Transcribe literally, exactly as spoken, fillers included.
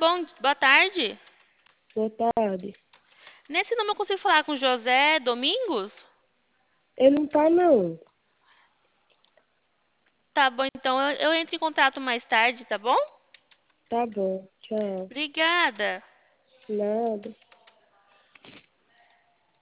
bom, boa tarde. Boa tarde. Nesse número eu consigo falar com José Domingos? Ele não tá, não. Tá bom, então eu, eu entro em contato mais tarde, tá bom? Tá bom. Tchau. Obrigada. Nada.